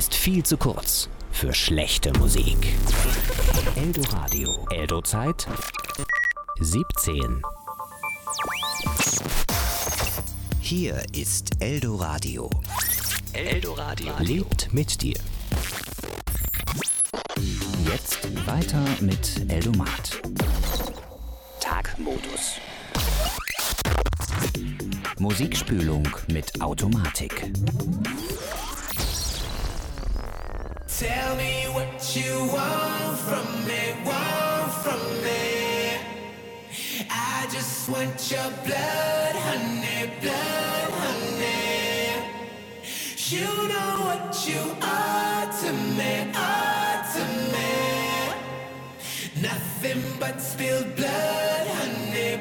ist viel zu kurz für schlechte Musik. Eldoradio. Eldo-Zeit 17. Hier ist Eldoradio. Eldoradio lebt mit dir. Jetzt weiter mit Eldomat. Tagmodus. Musikspülung mit Automatik. Tell me what you want from me, I just want your blood, honey, You know what you are to me, Nothing but spilled blood, honey,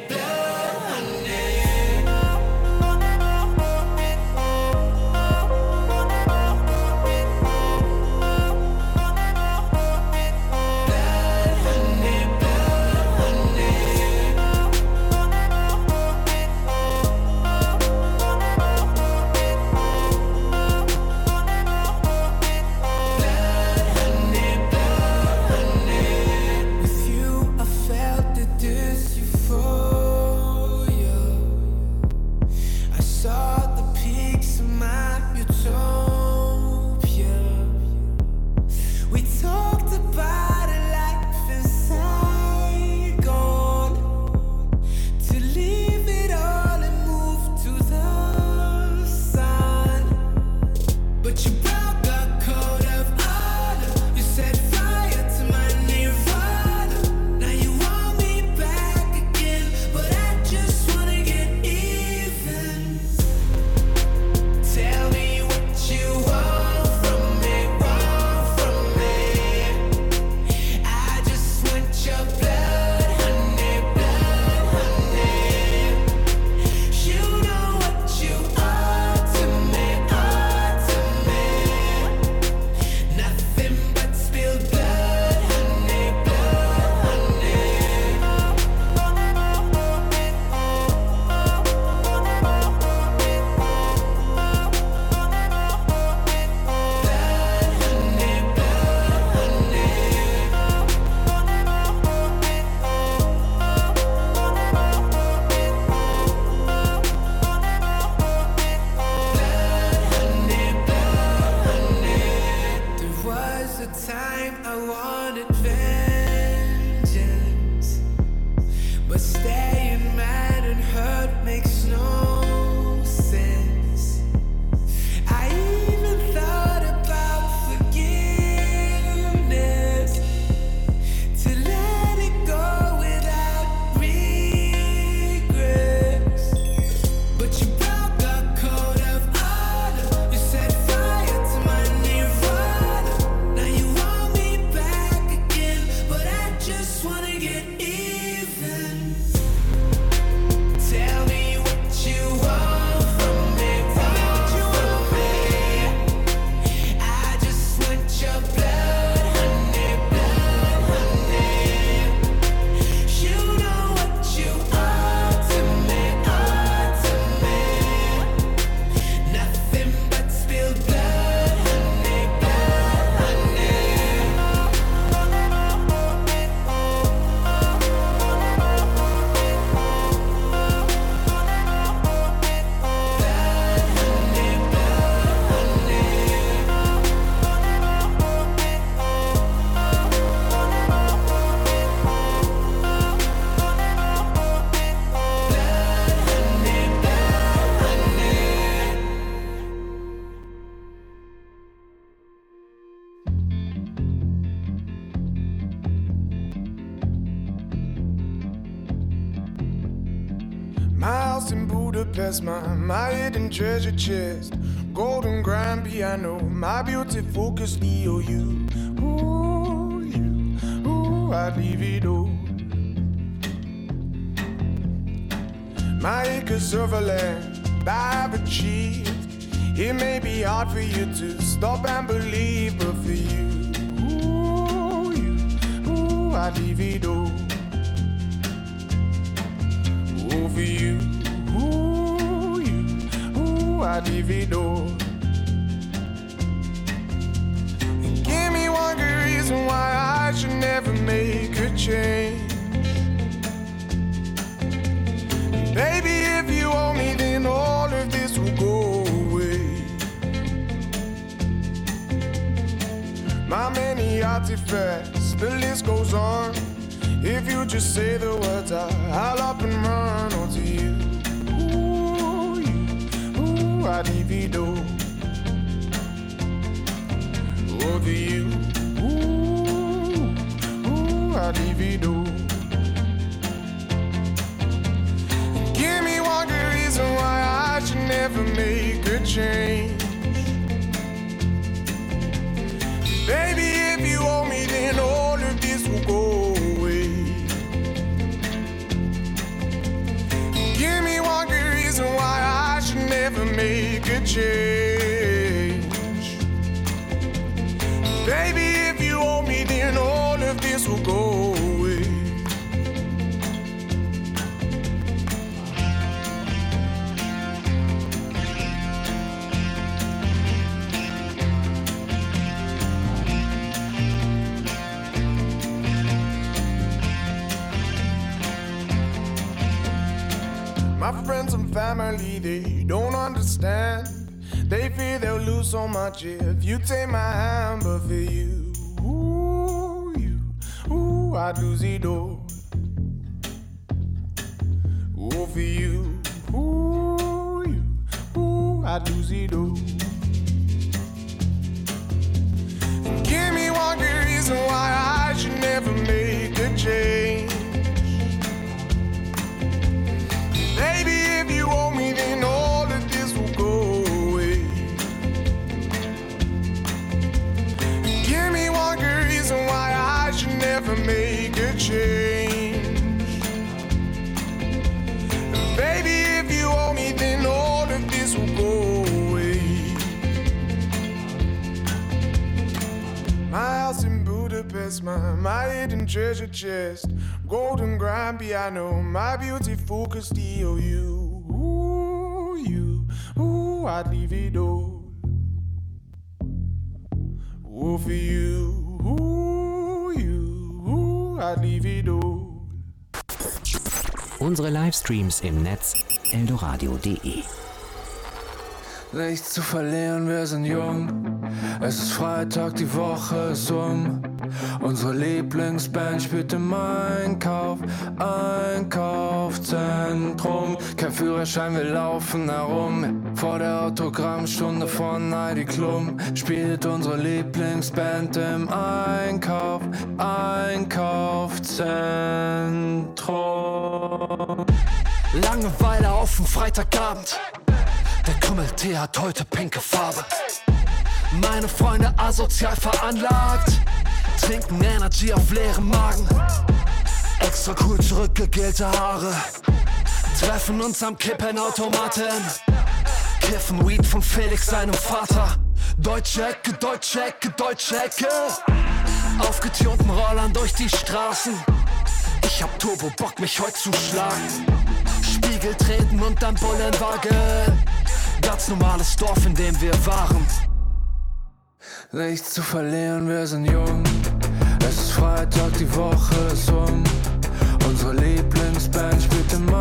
My hidden treasure chest, golden grand piano, my beauty focus, EOU. Ooh, I'd leave it all. My acres of land I've achieved. It may be hard for you to stop and believe, but for you, I'd leave it all. Oh, for you. I'd leave it all. change. Baby, if you owe me, then all of this will go away. My many artifacts, the list goes on. If you just say the words, I'll up and run onto you. Ooh, I-D-V-Do. Over you. Ooh, I-D-V-Do. Give me one good reason why I should never make a change. Baby, if you owe me, then all of this will go away. Give me one good reason why I should never make a change. Baby, if you owe me, then all of this will go away. My friends and family, they don't understand. They fear they'll lose so much if you take my hand. But for you, I'd lose it all. Oh, for you, I'd lose it all. Give me one good reason why I should never make a change. Baby, if you owe me, then all of this will go away. Give me one good reason why I should never make a change. Baby, if you owe me, then all of this will go away. My house in Budapest, my hidden treasure chest, golden grand piano, my beautiful Castillo. I'd leave it all. Oh, for you, I'd leave it all. Unsere Livestreams im Netz eldoradio.de. Nichts zu verlieren, wir sind jung. Es ist Freitag, die Woche ist um. Unsere Lieblingsband spielt im Einkaufszentrum. Kein Führerschein, wir laufen herum. Vor der Autogrammstunde von Heidi Klum spielt unsere Lieblingsband im Einkaufszentrum. Langeweile auf dem Freitagabend. Der Krümmeltee hat heute pinke Farbe. Meine Freunde asozial veranlagt, trinken Energy auf leerem Magen. Extra cool zurückgegelte Haare, treffen uns am Kippenautomaten, kiffen Weed von Felix seinem Vater. Deutsche Ecke, deutsche Ecke, deutsche Ecke. Aufgetunten Rollern durch die Straßen. Ich hab Turbo Bock, mich heute zu schlagen. Spiegel treten und dann Bullenwagen. Ganz normales Dorf, in dem wir waren. Nichts zu verlieren, wir sind jung. Es ist Freitag, die Woche ist um. Unsere Lieblingsband spielt im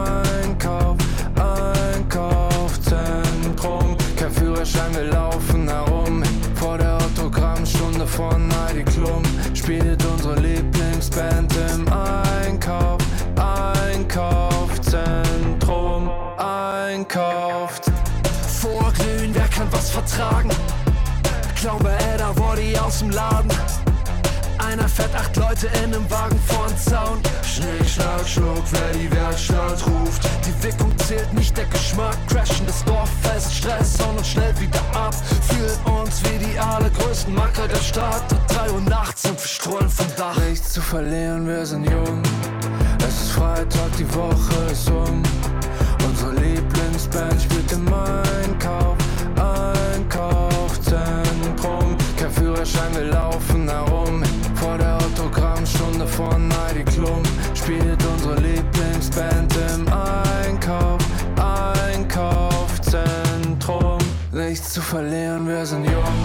Einkaufszentrum. Kein Führerschein, wir laufen herum. Vor der Autogrammstunde von Heidi Klum spielt unsere Lieblingsband im Einkaufszentrum. Vorglühen, wer kann was vertragen? Glaube, da wurde ich aus dem Laden. Einer fährt 8 Leute in einem Wagen vorn Zaun. Schnick, schnack, schnuck, wer die Werkstatt ruft. Die Wirkung zählt nicht, der Geschmack. Crashen das Dorf fest, Stress und uns schnell wieder ab. Fühlen uns wie die allergrößten Macker der Stadt. 3 Uhr nachts und wir strollen vom Dach. Nichts zu verlieren, wir sind jung. Es ist Freitag, die Woche ist um. Unsere Lieblingsband spielt im Einkaufszentrum. Kein Führerschein, wir laufen herum. Vor der Autogrammstunde von Heidi Klum spielt unsere Lieblingsband im Einkaufszentrum. Nichts zu verlieren, wir sind jung.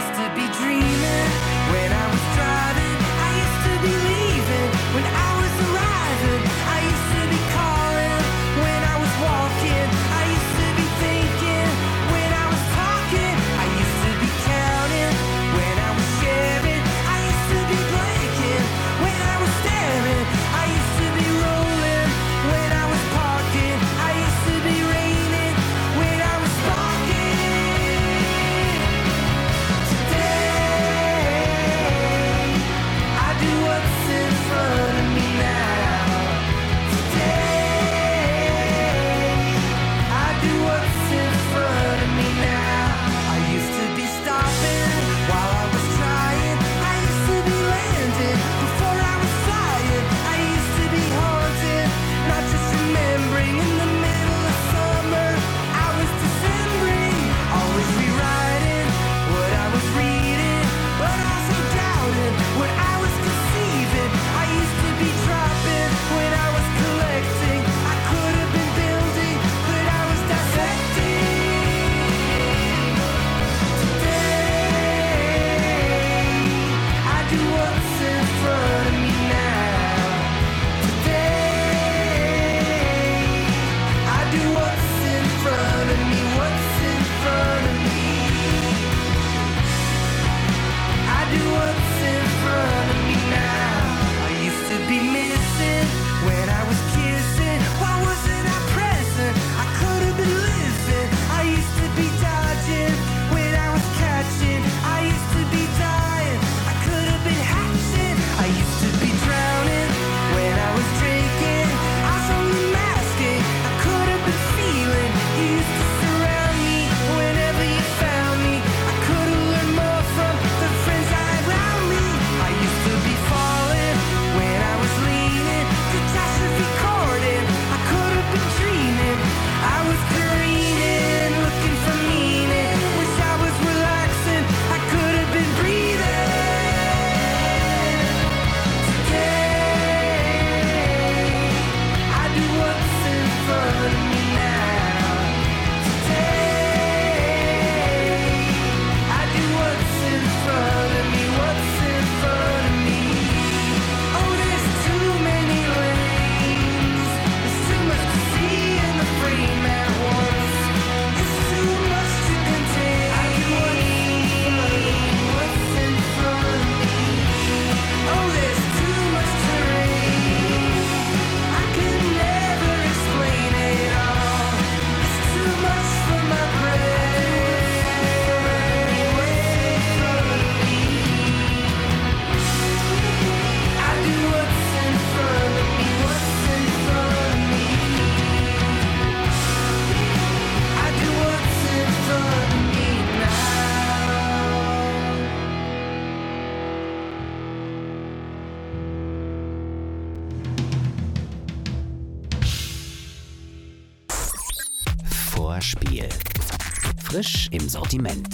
used to be dreaming when I was driving. I used to be leaving when I was arriving. I used to be calling when I was walking. I used to be thinking when I was talking. I used to be counting when I was sharing. I used to be blanking when I was staring. I used to be rolling when I was parking. I used to be raining when I was sparking. Today, I do what's in front of me now. Today, I do what's in front of me now. I used to be stopping while I was trying. I used to be landing before I was flying. I used to be haunted, not just remembering. In the middle of summer, I was Decembering, always rewriting what I was reading, but also doubting what I was conceiving. I used to be dropping when I was collecting. I could have been building, but I was dissecting. Today, I do what's in front of me now. Today, I do what's in front of me. What's in front of me? I do what's in front of me now. I used to be missing when I was kissing. Why wasn't I present? I could have been living. I used to be dodging when I was catching. I used to be dying. I could have been hatching. I used to be drowning when I was drinking. I was only masking. I could have been feeling. You used to surround me whenever you found me. I could have learned more from the friends I had around me. I used to be falling when I was leaning. Catastrophe chording. I could have been dreaming. I was careening, looking for meaning. Wish I was relaxing. I could have been breathing. Today, I do what's in front of me now. Today, I do what's in front of me. What's in front of me? Oh, there's too many lanes. There's too much to see in the frame at once. It's too much to contain. I do what's in front of me. Oh, there's too much terrain. I can never explain it all. It's too much for my brain. What's in front of me? I do what's in front of me. What's in front of me? I do what's in front of me Vorspiel. Frisch im Sortiment.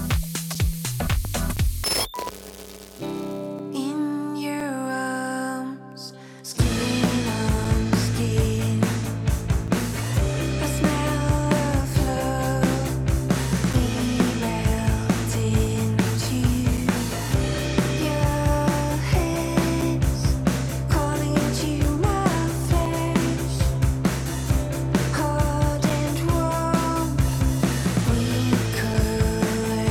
In your arms, skin on skin, I smell of love. We melt into your hands, calling into my flesh, hard and warm. We could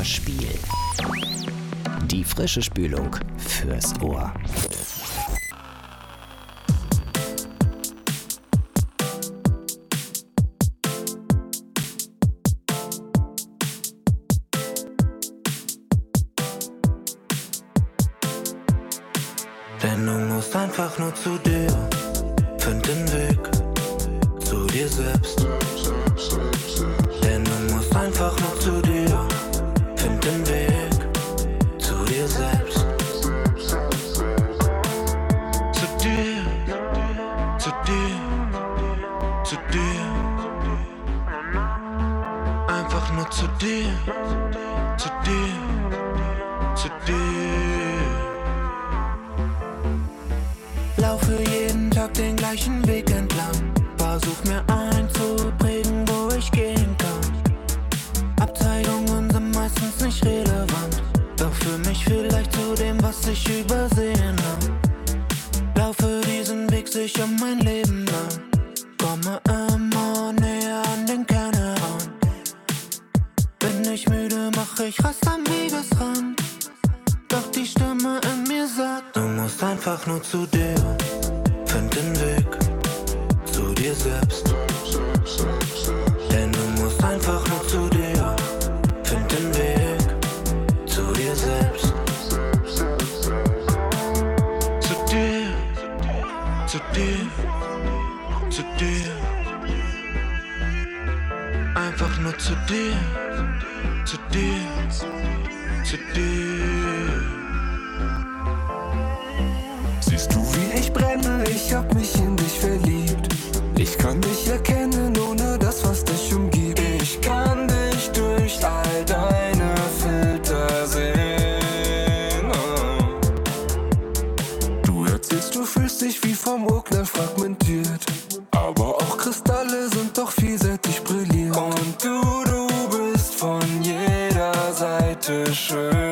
Hörspiel. Die frische Spülung fürs Ohr. Denn du musst einfach nur zu dir, find den Weg zu dir selbst. Denn du musst einfach nur zu dir, find den Weg zu dir selbst. Zu dir, zu dir, zu dir. Einfach nur zu dir, zu dir, zu dir. Laufe jeden Tag den gleichen Weg entlang. Versuch mir einzuprägen, wo ich gehen kann. Abzweigungen sind meistens nicht relevant, doch für mich vielleicht zu dem, was ich übersehen hab. Laufe diesen Weg sicher mein Leben lang. Komme immer näher an den Kern heran. Bin ich müde, mach ich Rast am Wegesrand. Doch die Stimme in mir sagt, du musst einfach nur zu dir, find den Weg zu dir selbst. Denn du musst einfach nur zu dir, find den Weg zu dir selbst. Zu dir, zu dir, zu dir. Einfach nur zu dir, zu dir, zu dir. Siehst du, wie ich brenne? Ich hab mich in dich verliebt. Ich kann dich erkennen, ohne das, was dich umgibt. Ich kann dich durch all deine Filter sehen. Du erzählst, du fühlst dich wie vom Urknall fragmentiert. Aber auch Kristalle sind doch vielseitig brilliert. Und du bist von jeder Seite schön.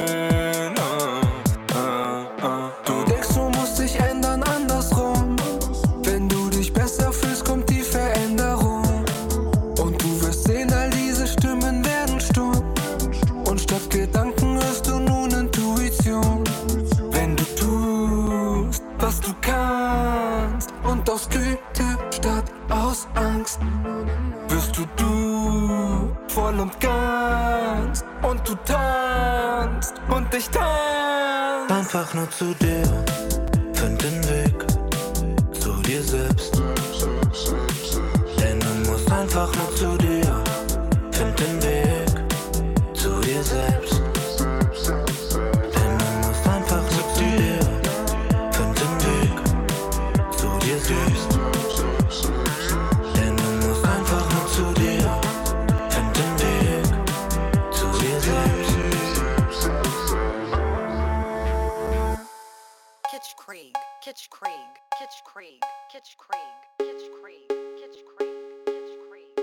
Du denkst, du musst dich ändern, andersrum. Wenn du dich besser fühlst, kommt die Veränderung. Und du wirst sehen, all diese Stimmen werden stumm. Und statt Gedanken hörst du nun Intuition. Wenn du tust, was du kannst, und aus Güte statt aus Angst, wirst du voll und ganz. Und du tanzt und ich tanz. Einfach nur zu dir, find den Weg zu dir selbst. Denn du musst einfach nur zu dir, find den Weg zu dir selbst. Denn du musst einfach nur zu dir, find den Weg zu dir selbst. Denn du musst einfach nur zu dir, find den Weg zu dir selbst. Kitschkrieg, Kitschkrieg, Kitschkrieg, Kitschkrieg, Kitschkrieg, Kitschkrieg, Kitschkrieg,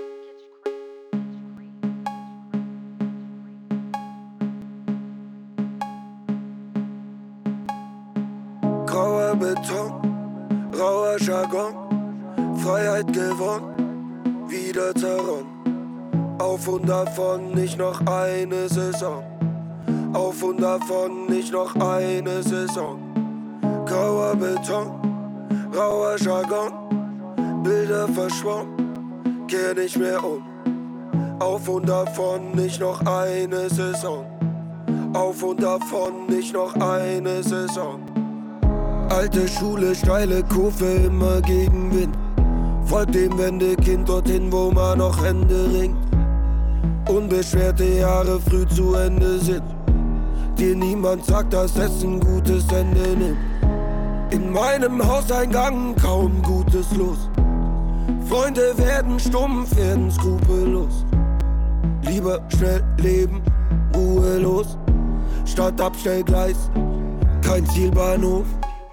Grauer Beton, rauer Jargon, Freiheit gewonnen, wieder zerronnen. Auf und davon, nicht noch eine Saison. Auf und davon, nicht noch eine Saison. Grauer Beton, rauer Jargon, Bilder verschwommen, kehr nicht mehr um. Auf und davon, nicht noch eine Saison. Auf und davon, nicht noch eine Saison. Alte Schule, steile Kurve, immer gegen Wind. Folgt dem Wendekind dorthin, wo man noch Hände ringt. Unbeschwerte Jahre früh zu Ende sind. Dir niemand sagt, dass es ein gutes Ende nimmt. In meinem Hauseingang kaum Gutes los. Freunde werden stumpf, werden skrupellos. Lieber schnell leben, ruhelos. Statt Abstellgleis, kein Zielbahnhof.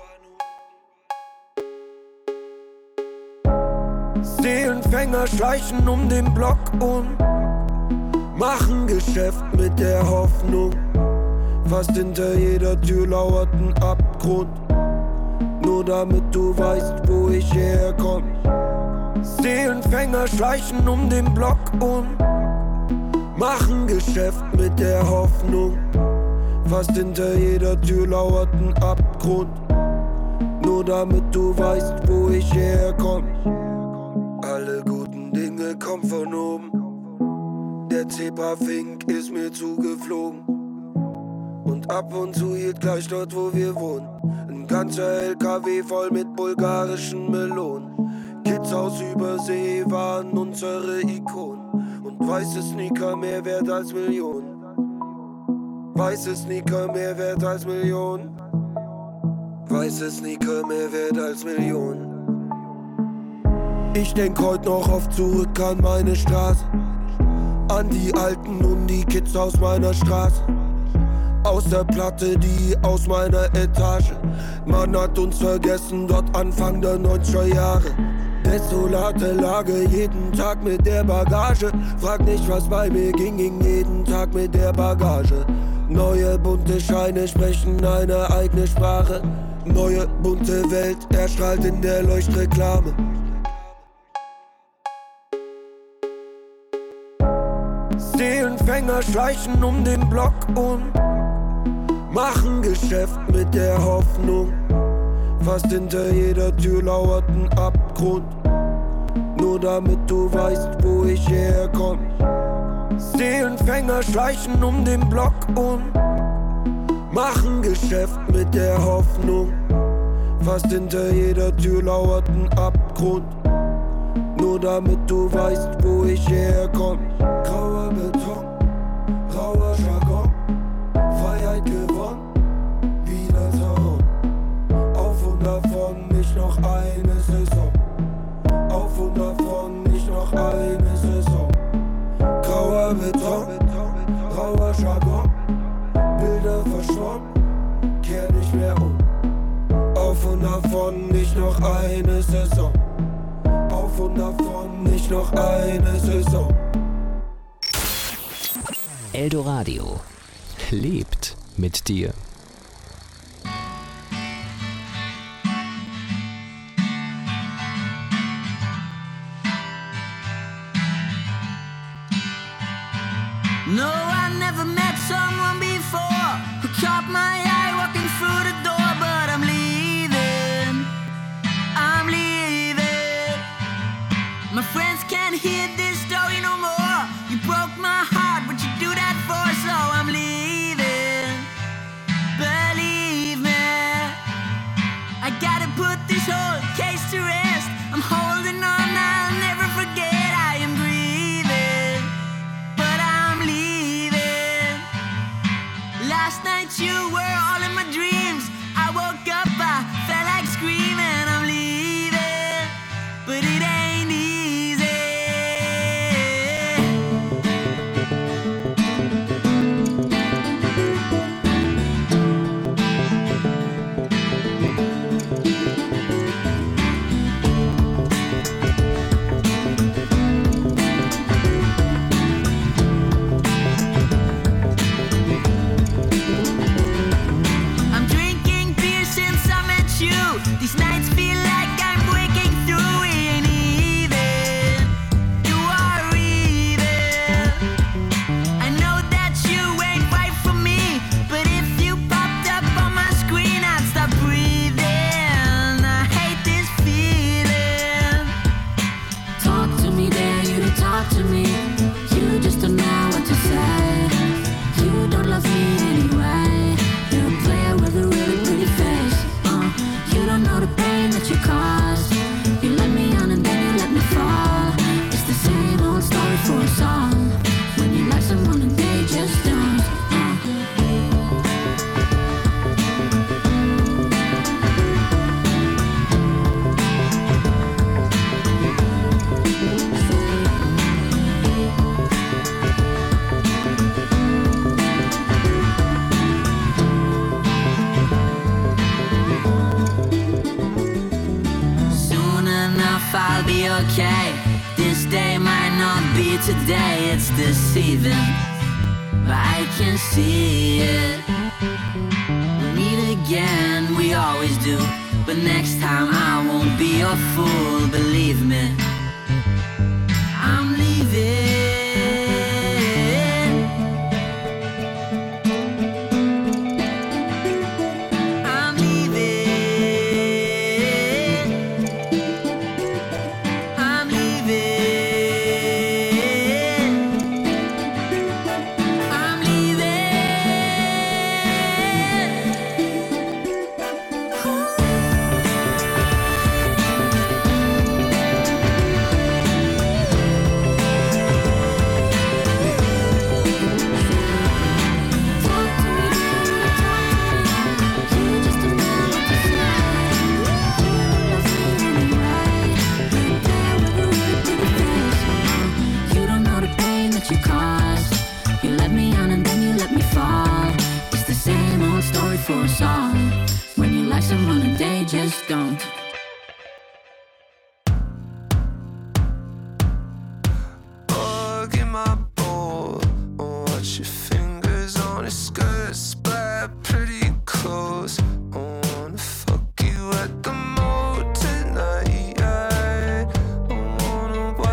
Seelenfänger schleichen um den Block und machen Geschäft mit der Hoffnung. Fast hinter jeder Tür lauert ein Abgrund. Nur damit du weißt, wo ich herkomm. Seelenfänger schleichen um den Block und Machen Geschäft mit der Hoffnung. Fast hinter jeder Tür lauert ein Abgrund. Nur damit du weißt, wo ich herkomm. Alle guten Dinge kommen von oben. Der Zebrafink ist mir zugeflogen. Und ab und zu hielt gleich dort, wo wir wohnen, ein ganzer LKW voll mit bulgarischen Melonen. Kids aus Übersee waren unsere Ikonen. Und weiße Sneaker mehr wert als Millionen. Weiße Sneaker mehr wert als Millionen. Weiße Sneaker mehr wert als Millionen. Ich denk heut noch oft zurück an meine Straße, an die Alten und die Kids aus meiner Straße. Aus der Platte, die aus meiner Etage. Man hat uns vergessen, dort Anfang der 90er Jahre. Desolate Lage, jeden Tag mit der Bagage. Frag nicht, was bei mir ging jeden Tag mit der Bagage. Neue bunte Scheine sprechen eine eigene Sprache. Neue bunte Welt erstrahlt in der Leuchtreklame. Seelenfänger schleichen um den Block und machen Geschäft mit der Hoffnung. Fast hinter jeder Tür lauert ein Abgrund. Nur damit du weißt, wo ich herkomm. Seelenfänger schleichen um den Block und machen Geschäft mit der Hoffnung. Fast hinter jeder Tür lauert ein Abgrund. Nur damit du weißt, wo ich herkomm. Grauer Beton, rauer Jargon, Freiheit gewonnen, wieder Terror. Auf und davon, nicht noch eine Saison. Auf und davon, nicht noch eine Saison. Grauer Beton, rauer Jargon, Bilder verschwommen, kehr nicht mehr um. Auf und davon, nicht noch eine Saison. Auf und davon, nicht noch eine Saison. Eldoradio lebt mit dir. No, I never met someone before who caught my eye walking through the door, but I'm leaving. My friends can't hear this story no more. You broke my heart, what you do that for? So I'm leaving. Believe me, I gotta put this whole case to rest. I'm holding on, I'll never forget. I am grieving, but I'm leaving. Last night you were all in my dreams. I woke up, I felt like screaming. I'm leaving, but it ain't easy. I'm drinking beer since I met you. These nights feel like I'm breaking through. We ain't even. You are even. I know that you ain't right for me, but if you popped up on my screen, I'd stop breathing. I hate this feeling. Talk to me, dare you to talk to me. You just don't know what to say. You don't love me anyway. You're a player with a really pretty face. You don't know the pain that you caused. You let me on and then you let me fall. It's the same old story for a song. When you like someone and they just don't. Soon enough I'll be okay. This day might not be today, it's deceiving, but I can see it. We'll meet again, we always do, but next time I won't be your fool, believe me. I'm leaving.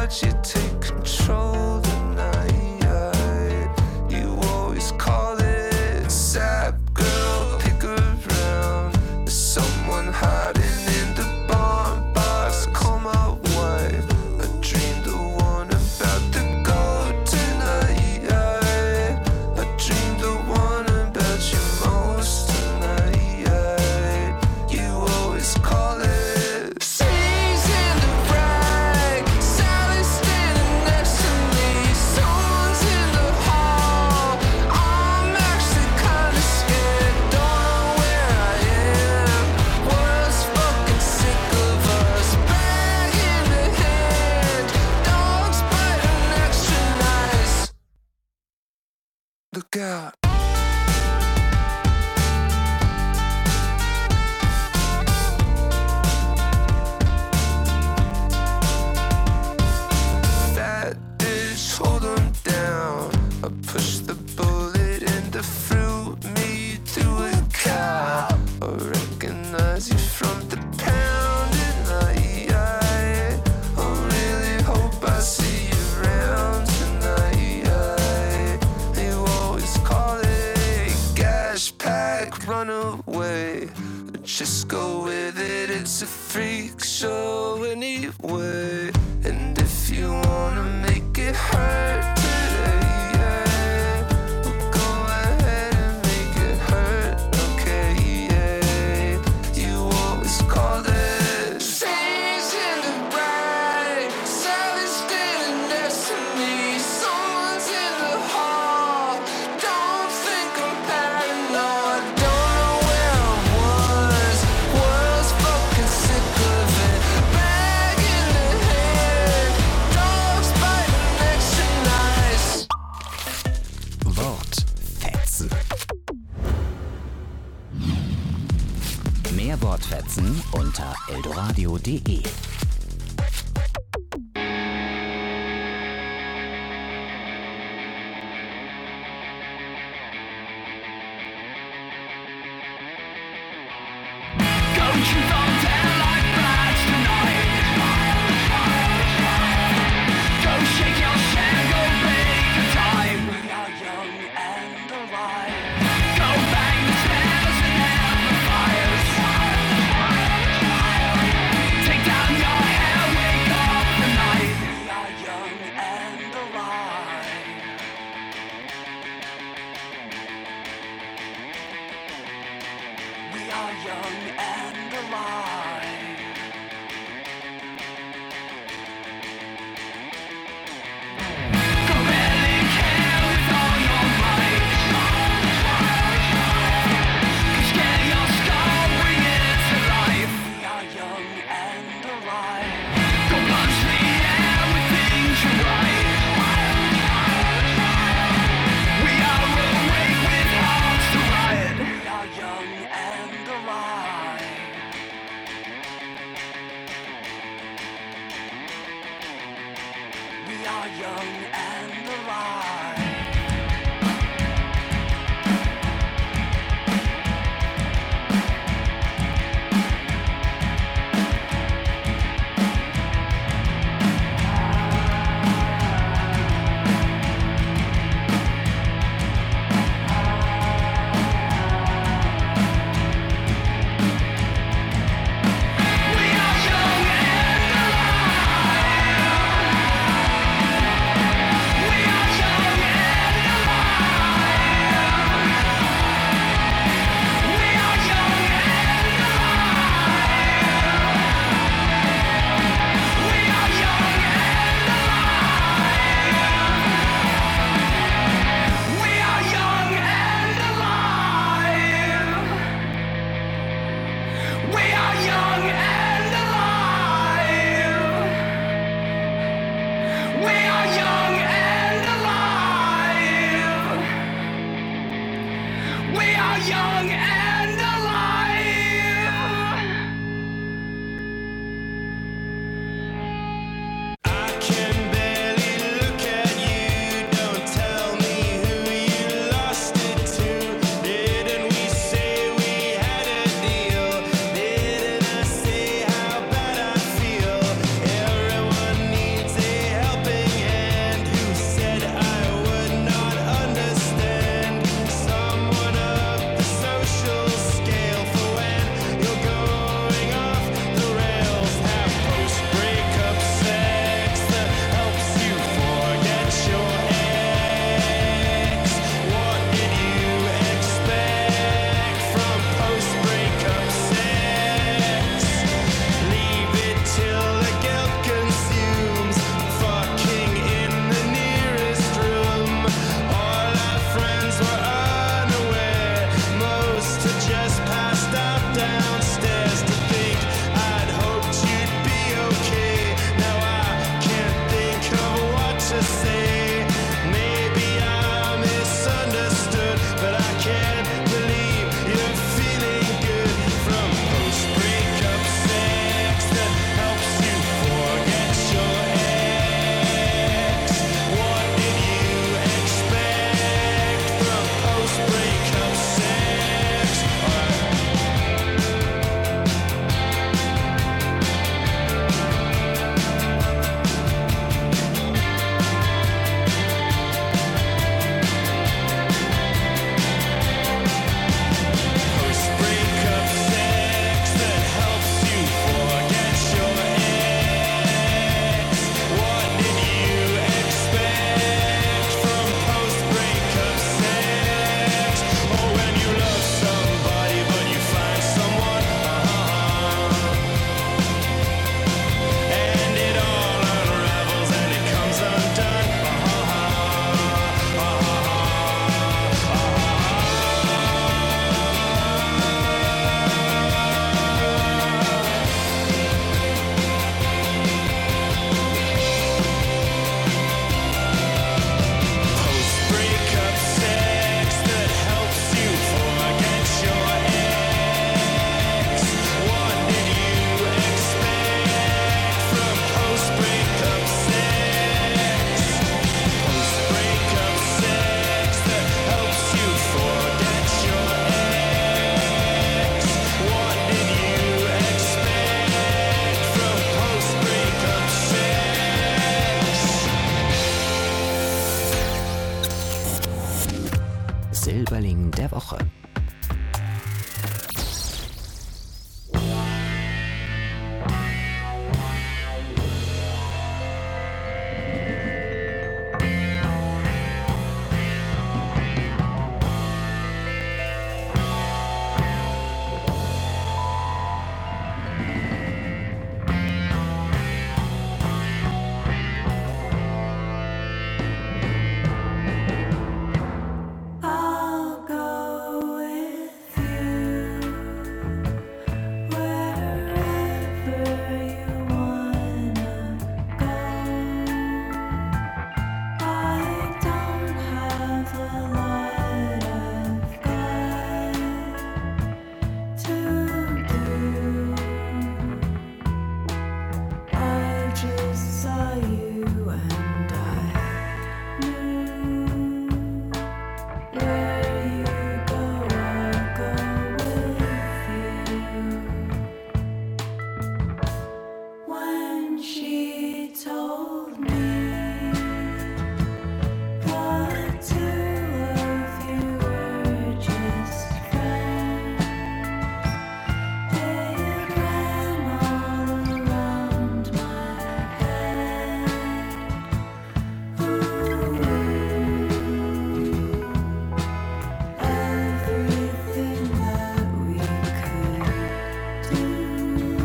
watch you take control tonight. You always call it sap, girl, pick around. There's someone hiding in the barn box, call my wife. I dreamed the one about the gold tonight. I dreamed the one about you most tonight. You always call it seas in the rag, Sally standing next to me, someone's in the hall. I'm actually kinda scared, don't know where I am. World's fucking sick of us, bag in the hand, dogs biting extra nice. Look out. That dish, hold 'em down. I push the bullet and the fruit me through a cow. I recognize you from the pound tonight. I really hope I see you around tonight. You always call it gash pack, run away. Just go with it, it's a freak show anyway. And if you wanna make it hurt today, well, go ahead and make it hurt, okay, yeah. You always call it seas in the bright, Sally's standing next to me, someone's in the hall. Don't think I'm paranoid, don't know where I was. World's fucking sick of it, bag in the hand, dogs biting extra nice. Wortfetzen. Mehr Wortfetzen unter eldoradio.de. We are young der Woche. I'll go with you wherever you wanna go. I don't have a lot I've got to do. I just saw you and I knew. Where you go, I'll go with you. When she told me the two of you were just friends, it ran all around my head. Everything that we could do.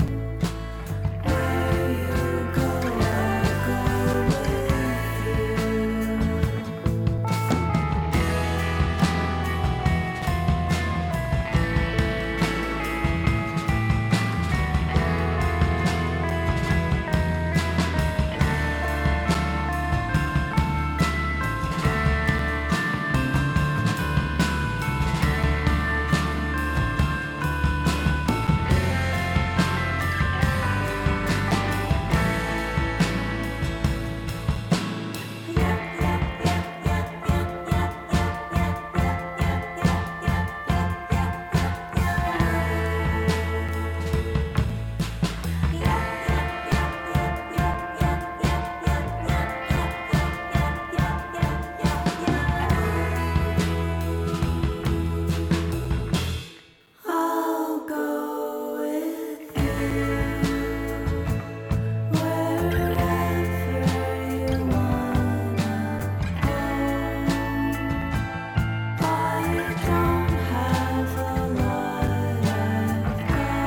Where you go, I'll go with you. I'll go with you wherever you wanna go. I don't have a lot I've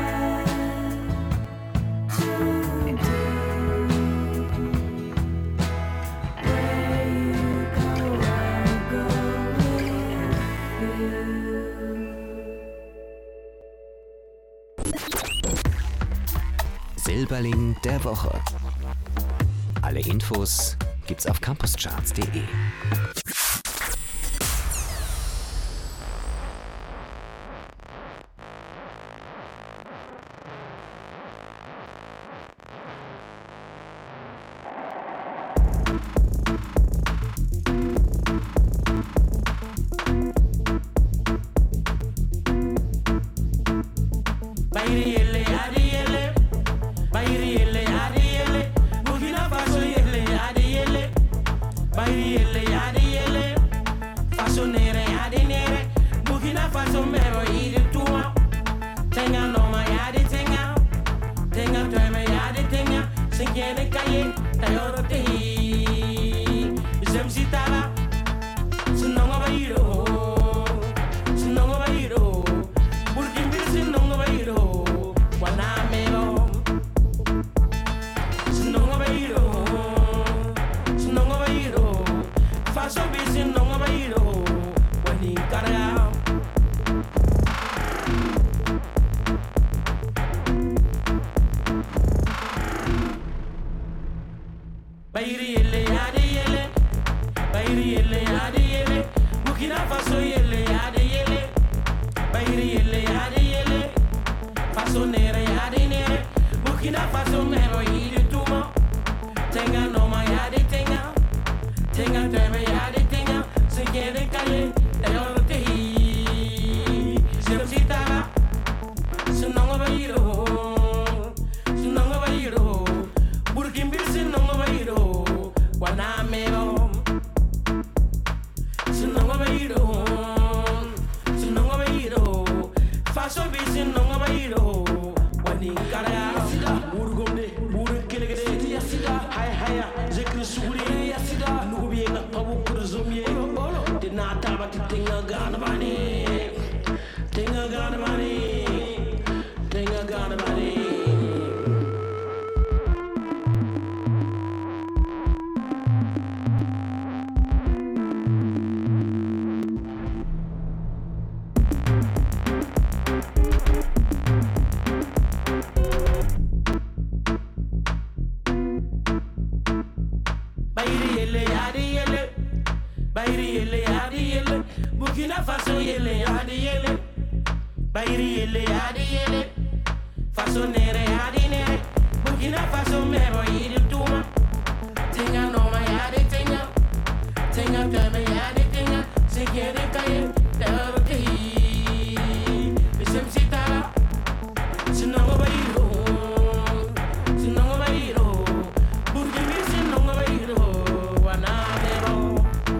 got to do. Where you go, I'll go with you. Silberling der Woche. Alle Infos gibt's auf campuscharts.de. ya zekna suri ya sida nugo bi na pabu kurzumye dina taba tinga gana bani tinga gana bani tinga gana bani. Burkina Faso yele yadi yele, Bayri yele yadi yele, Faso nere yadi nere, Burkina Faso mero yidi tuma, Tinga noma yadi tinga, Tinga kame yadi tinga, Sikere kaye, Daruki, Bisem sitara, Sinongo bayiro, Sinongo bayiro, Burkina Sinongo bayiro, Wanamero.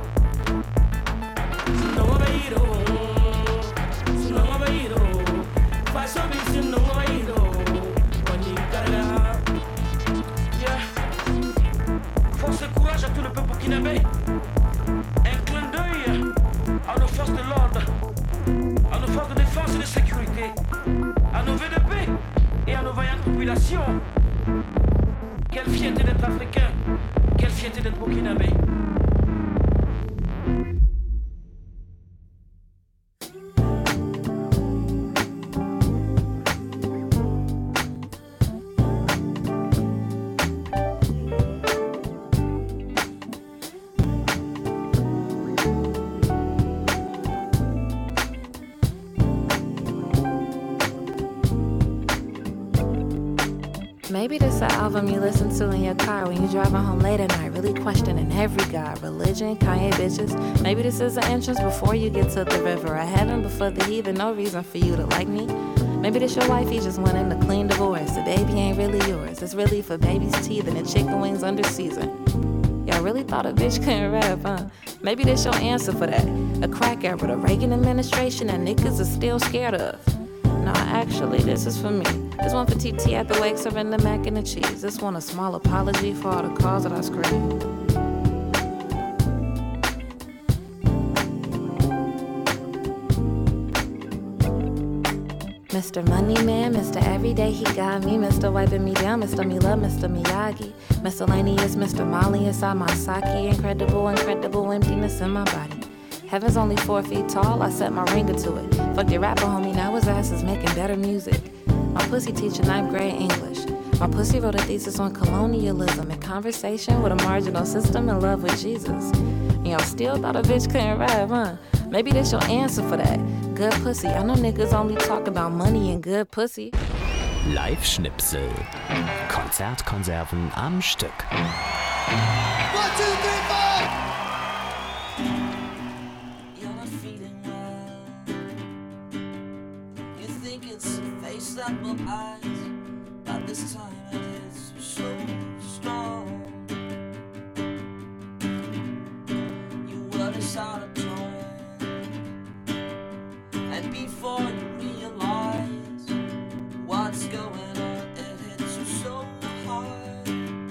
Force et courage à tout le peuple burkinabé. Un clin d'œil à nos forces de l'ordre, à nos forces de défense et de sécurité, à nos vœux de paix et à nos vaillantes populations. Quelle fierté d'être africain, quelle fierté d'être burkinabé. Maybe this is an album you listen to in your car when you're driving home late at night, really questioning every god, religion, Kanye bitches. Maybe this is the entrance before you get to the river of heaven, before the heathen, no reason for you to like me. Maybe this your wife, he just wanting a clean divorce. The baby ain't really yours, it's really for baby's teeth and the chicken wings under season. Y'all really thought a bitch couldn't rap, huh? Maybe this your answer for that. A crack era, the Reagan administration that niggas are still scared of. Nah, actually, this is for me. This one for TT at the wake serving the mac and the cheese. This one a small apology for all the calls that I screamed. Mr. Money Man, Mr. Everyday, he got me. Mr. Wiping me down, Mr. Me Love, Mr. Miyagi. Miscellaneous, Mr. Molly inside my sake. Incredible, incredible emptiness in my body. Heaven's only 4 feet tall, I set my ringer to it. Fuck your rapper homie, now his ass is making better music. My pussy teacher 9th grade English. My pussy wrote a thesis on colonialism and conversation with a marginal system in love with Jesus. And y'all still thought a bitch couldn't rap, huh? Maybe that's your answer for that. Good pussy. I know niggas only talk about money and good pussy. Live-Schnipsel. Konzertkonserven am Stück. 1, 2, 3, 4! That will eyes, but this time it is so strong. You were this out of tone, and before you realize what's going on, it hits you so hard.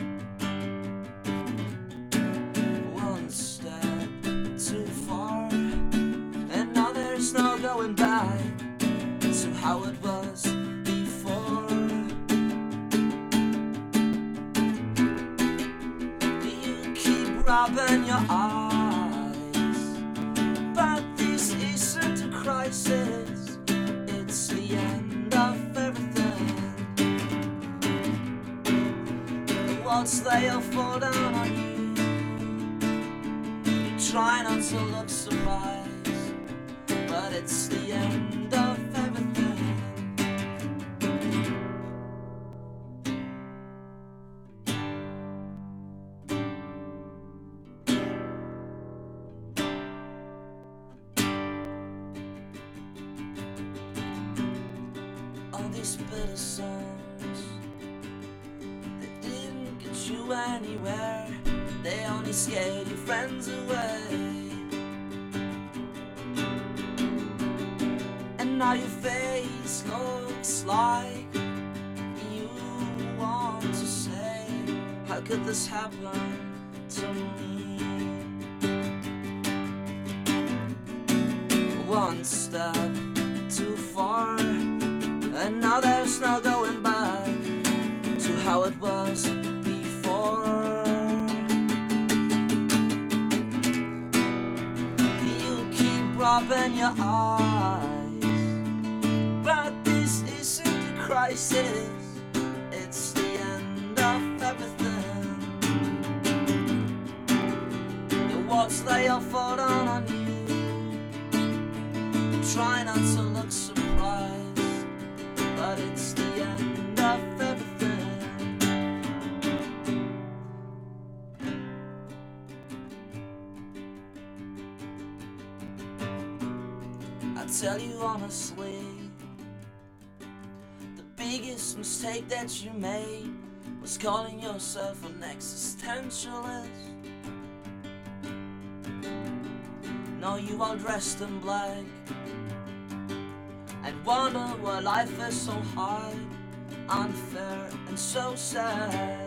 One step too far, and now there's no going back to how it was. Open your eyes, but this isn't a crisis, it's the end of everything. The walls they'll fall down on you. You try not to look surprised, but it's the end of everything. Bitter songs that didn't get you anywhere, they only scared your friends away. And now your face looks like you want to say How could this happen to me? One step too far, and now there's no going back to how it was before. You keep rubbing your eyes, but this isn't a crisis, it's the end of everything. The walls they are falling on you. Try not to look surprised, but it's the end of everything. I tell you honestly, the biggest mistake that you made was calling yourself an existentialist. Now you are dressed in black and wonder why life is so hard, unfair and so sad.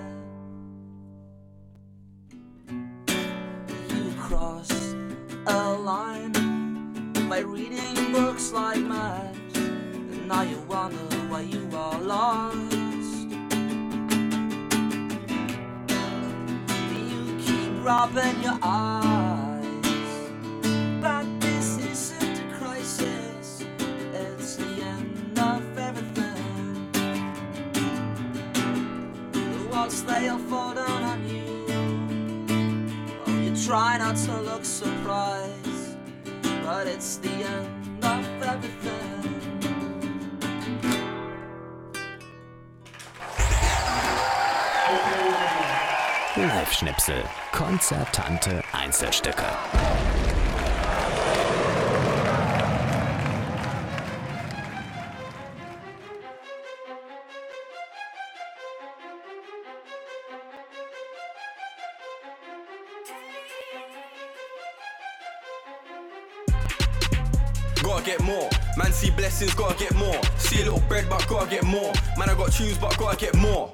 You crossed a line by reading books like maps, and now you wonder why you are lost. You keep rubbing your eyes, but this isn't a crisis, it's the end of everything. The walls they are falling on you. Oh, you try not to look surprised, but it's the end of everything. Live-Schnipsel. Konzertante Einzelstücke. Gotta get more. Man see blessings, gotta get more. See a little bread, but gotta get more. Man, I got tunes, but gotta get more.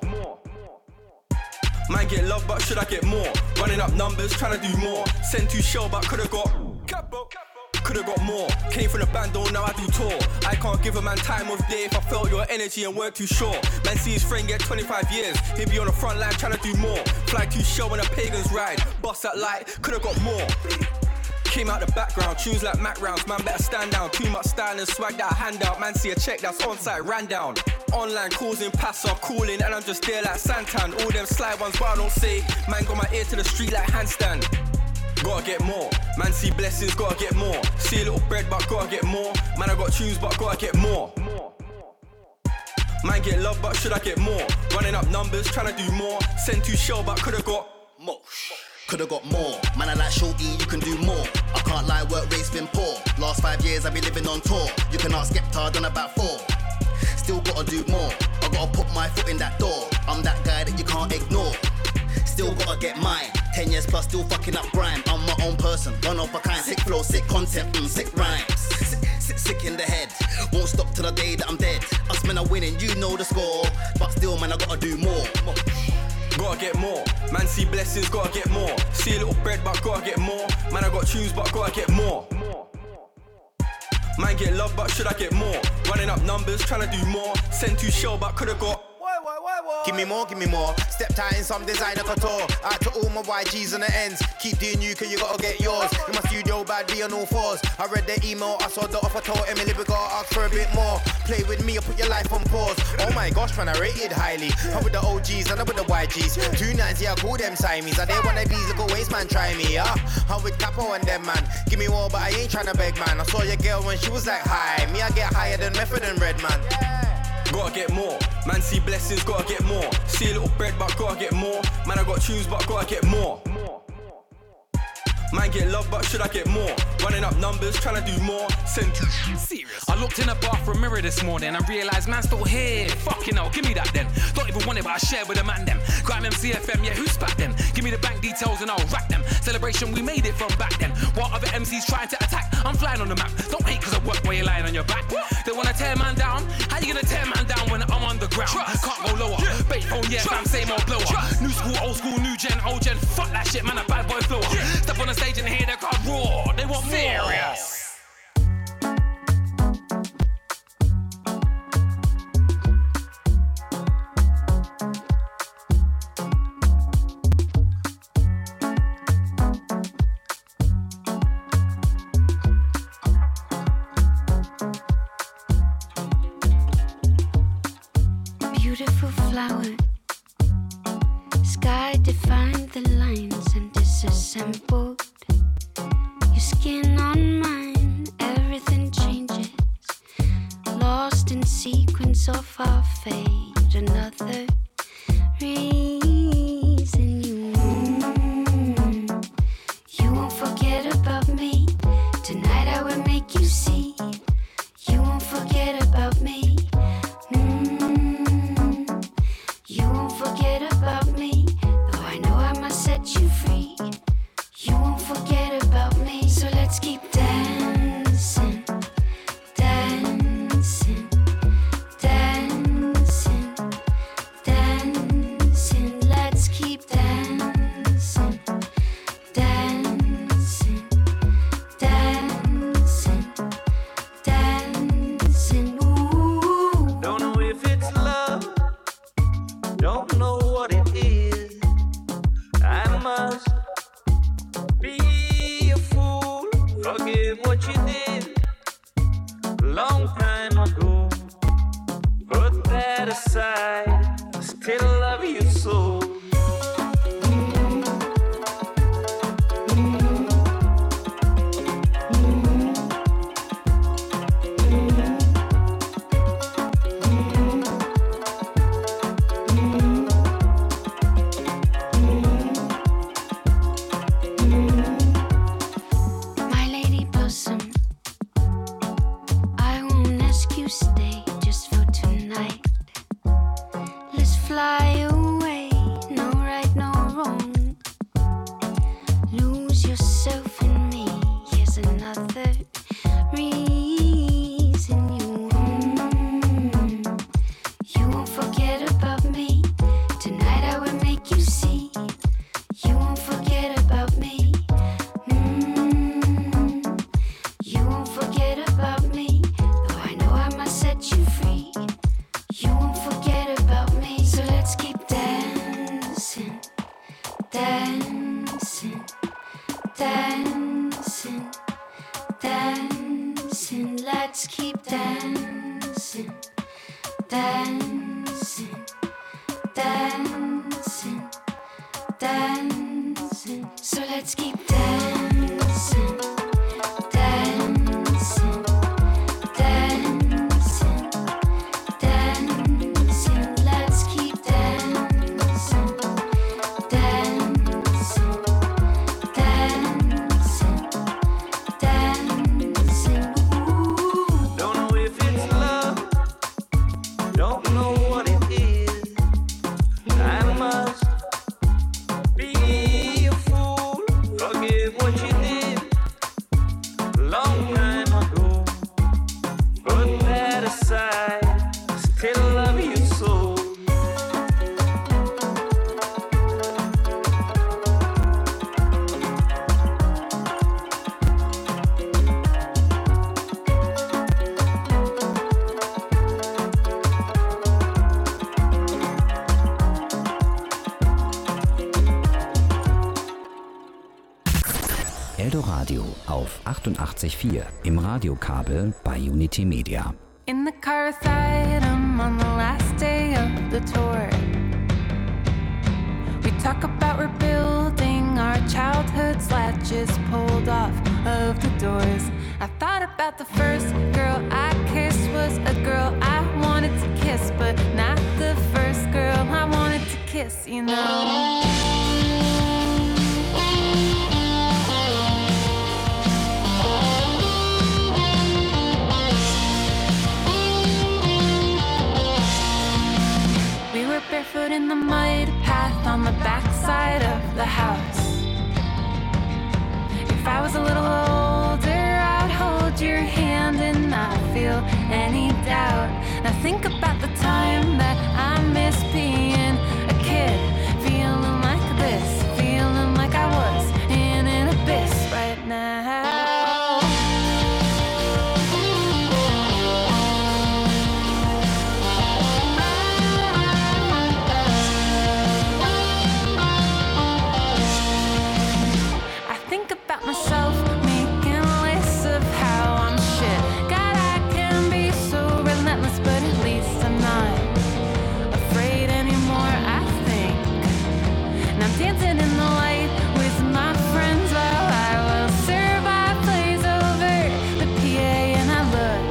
Man get love, but should I get more? Running up numbers, trying to do more. Send to shell, but could've got more. Came from the band, though, now I do tour. I can't give a man time of day if I felt your energy and weren't too sure. Man see his friend get 25 years. He'll be on the front line trying to do more. Fly to shell when the pagans ride. Bust that light, could've got more. Came out the background, tunes like Mac rounds, man better stand down. Too much style and swag that I hand out. Man see a check that's on site, ran down. Online calls in, pass up, calling, and I'm just there like Santan. All them sly ones, but I don't say. Man got my ear to the street like handstand. Gotta get more. Man see blessings, gotta get more. See a little bread, but gotta get more. Man, I got tunes, but gotta get more. Man get love, but should I get more? Running up numbers, trying to do more. Send to shell, but could've got more. Could've got more, man I like shorty, you can do more. I can't lie, work rate's been poor. Last 5 years I've been living on tour. You can ask Skepta, done about 4. Still gotta do more, I gotta put my foot in that door. I'm that guy that you can't ignore. Still gotta get mine, 10 years plus still fucking up grime. I'm my own person, one of a kind. Sick flow, sick concept, sick rhymes. Sick in the head, won't stop till the day that I'm dead. Us men are winning, you know the score. But still man I gotta do more. Gotta get more. Man see blessings, gotta get more. See a little bread, but gotta get more. Man, I got tunes, but gotta get more. Man get love, but should I get more? Running up numbers, trying to do more. Send to shell, but could've got. Give me more, give me more. Step tight in some designer couture. Out to all my YGs on the ends. Keep doing you, cause you gotta get yours. In my studio, bad be on all fours. I read the email, I saw the offer, told Emily we gotta ask for a bit more. Play with me or put your life on pause. Oh my gosh, man, I rated highly. I'm with the OGs and I'm with the YGs. 2 nights, yeah, I call them Siamese. I dare one of these little waste, man, try me, yeah. I'm with Capo and them, man. Give me more, but I ain't tryna beg, man. I saw your girl when she was like, hi. Me, I get higher than Method and Red, man. Gotta get more. Man see blessings, gotta get more. See a little bread, but gotta get more. Man, I got tunes, but gotta get more. Man get love, but should I get more? Running up numbers, trying to do more. Send to serious. I looked in a bathroom mirror this morning and realised man's still here. Fucking hell, give me that then. Don't even want it, but I share with the man them. Grime MCFM, yeah, who spat them? Give me the bank details and I'll rack them. Said celebration, we made it from back then. While other MCs trying to attack, I'm flying on the map. Don't hate cause I work while you're lying on your back. They wanna tear man down, how you gonna tear man down when I'm underground? Can't go lower, bait phone, yeah fam, same old blower. New school, new gen, old gen, fuck that shit man, a bad boy flower. Step on the stage and hear the crowd roar, they want serious. Beautiful flower, sky defined the lines and disassembled. Your skin on mine, everything changes. Lost in sequence of our fate, another reason you won't forget about me. Tonight I will make you see. You won't forget about me. You won't forget about me, though I know I must set you free. You won't forget about me, so let's keep dancing, dancing, dancing, dancing. Let's keep dancing, dancing, dancing, dancing. Ooh. Don't know if it's love. Don't know what it is. I must be a fool. Forgive what you did long time ago. Put that aside. I still love you so. My lady blossom, I won't ask you stay just for tonight. Let's fly away, no right, no wrong. Lose yourself in me, here's another reason you won't forget about me. Tonight I will make you see. You won't forget about me. You won't forget about me, though I know I must set you free. You won't forget about me, so let's keep dancing, dancing, dancing, dancing. Let's keep dancing, dancing, dancing, dancing. So let's keep dancing, dancing, dancing, dancing. Let's keep dancing, dancing, dancing, dancing. Ooh. Don't know if it's love. Don't know what it is. I must be a fool. Forgive what you did long time ago. Put that aside. I still love you so. Eldoradio auf 88.4 im Radiokabel bei Unity Media. In the car with Item on the last day of the tour. We talk about rebuilding our childhood's latches pulled off of the doors. I thought about the first girl I kissed was a girl I wanted to kiss, but not the first girl I wanted to kiss, you know. We were barefoot in the mud path on the backside of the house. was a little older, I'd hold your hand and not feel any doubt. Now think about the time that I miss being a kid, feeling like this, feeling like I was in an abyss right now. Myself making lists of how I'm shit. God, I can be so relentless, but at least I'm not afraid anymore, I think. And I'm dancing in the light with my friends while I will survive. Plays over the PA and I look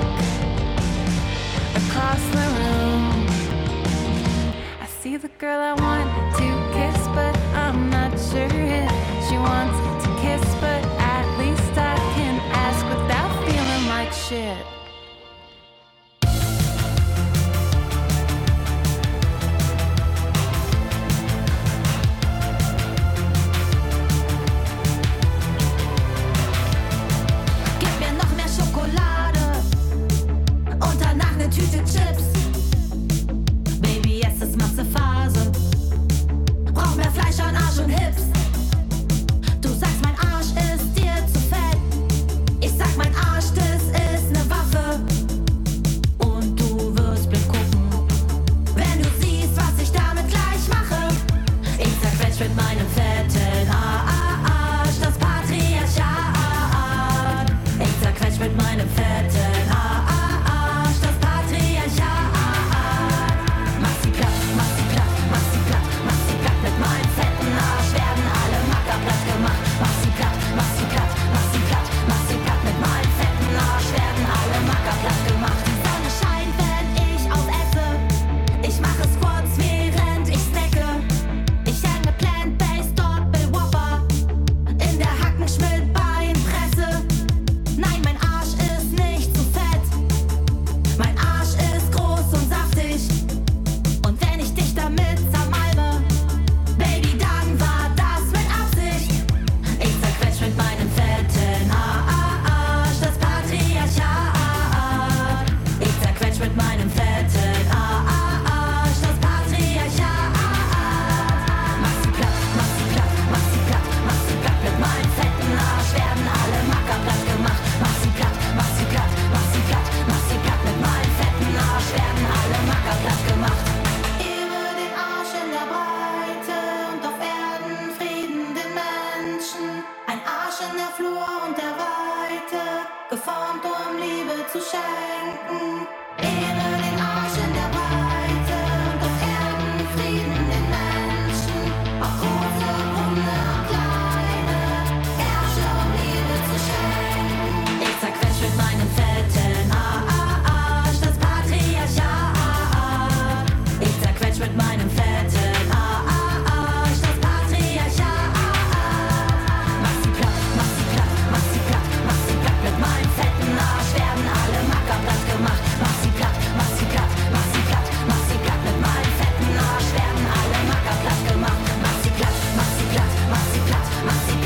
across the room. I see the girl I want to kiss, but I'm not sure if she wants to kiss, but at least I can ask without feeling like shit. Gib mir noch mehr Schokolade und danach ne Tüte Chips. Baby, es ist Massephase. Brauch mehr Fleisch an Arsch und Hips. Du sagst, mein Arsch ist dir zu fett. Ich sag, mein Arsch, das ist ne Waffe. Und du wirst blind gucken, wenn du siehst, was ich damit gleich mache. Ich zerquetsch mit meinem fetten Arsch das Patriarchat. Ich zerquetsch mit meinem fetten Arsch das Patriarchat. Mach sie platt, mach sie platt, mach sie platt, mach sie platt mit meinem fetten Arsch. Werden alle Macker platt gemacht. Mach sie platt, mach sie platt, mach sie platt, mach sie platt mit meinem fetten Arsch. Werden alle Macker platt gemacht. Die Sonne scheint, wenn ich aufesse. Ich mache Squats, während ich snacke. Ich hänge Plant-Based Doppel-Whopper in der Hackenschmidt-Beinpresse. Nein, mein Arsch ist nicht zu fett. Mein Arsch ist groß und saftig. Und wenn ich dich damit zermalme, Baby, dann war das mit Absicht. Ich zerquetsch mit meinem fetten Arsch das Patriarchat. Ich zerquetsch mit meinem fetten Arsch das Patriarchat. Mach sie platt, mach sie platt, mach sie platt, mach sie platt mit meinem fetten Arsch. Werden alle Macker platt gemacht. Mach sie platt, mach sie platt, mach sie platt, mach sie platt mit meinem fetten Arsch. Werden alle Macker platt gemacht. Über den Arsch in der Breite und auf Erden Frieden den Menschen. Ein Arsch in der Flur und der Weite, geformt um Liebe zu schenken.